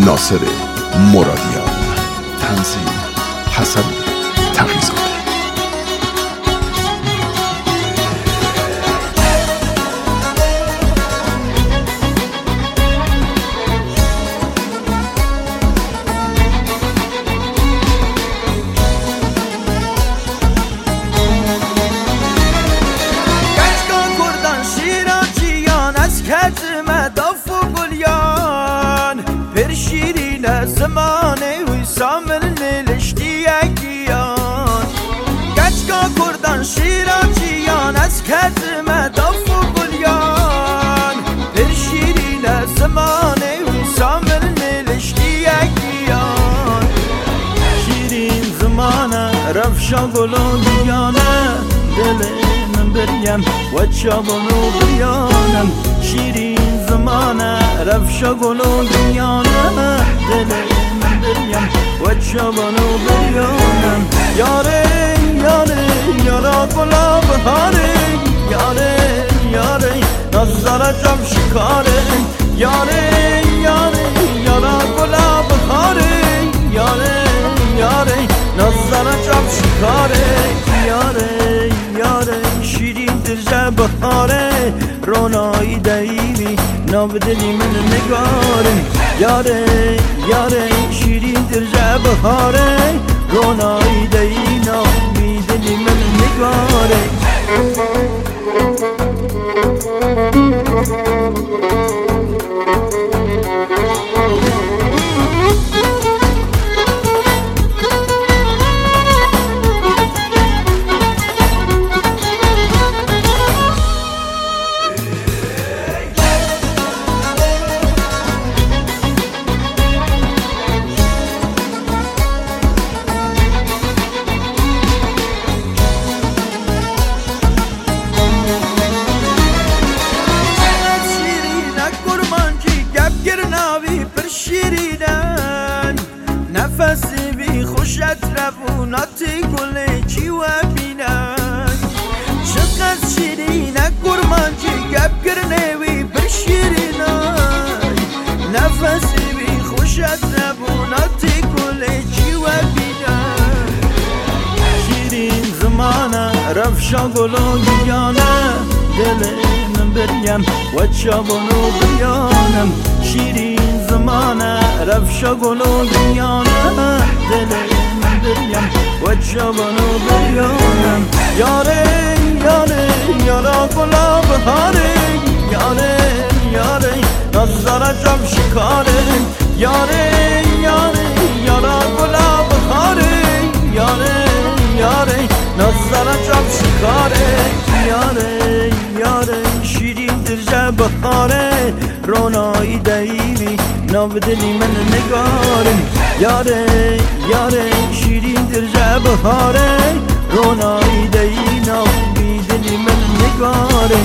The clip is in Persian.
ناصر مرادیان، تنظیم حسن تقی‌زاده. زمانه وی سامر نلشتی اگیان گچگا کردن شیراجیان از کردم داف و گلیان در شیرین زمانه وی سامر نلشتی اگیان شیرین زمانه رفشا گلو دیانه دل من بریم و چابونو بیانم شیرین زمانه رفشا گلو دیانه دل من بریم و چابونو بیانم یاره یاره یارا گلا بهاره یاره یاره نظر جم شکاره یاره یاره یارا گلا بهاره یاره یاره نظر جم شکاره یاره یاره شیرین در بهاره رونایی دایمی نابدلی من نگاره یاره یاره شیرین در بهاره رونایی دایی نابدلی من نگاره نفسی بی خوشت رووناتی گله چی و بینن چقدر شیرین گرمانجی گب گرنه وی بر شیرینای نفسی بی خوشت رووناتی گله چی و بینن شیرین زمانه رفشا گلو دیانه دل من بریم و چابونو بیانم شیرین زمانه رفشا گلو دیانه دل من بریم و چابونو بیانم یاره یاره یارا گلا بهاره یاره یاره نظر جم شکاره یاره یاره یارا گلا بهاره یاره یاره نظر جم شکاره یاره یاره شیرین در بهاره رونایی دایمی نابدلی من نگاره یاره یاره شیرین در بهاره رونایی دایی نابدلی من نگاره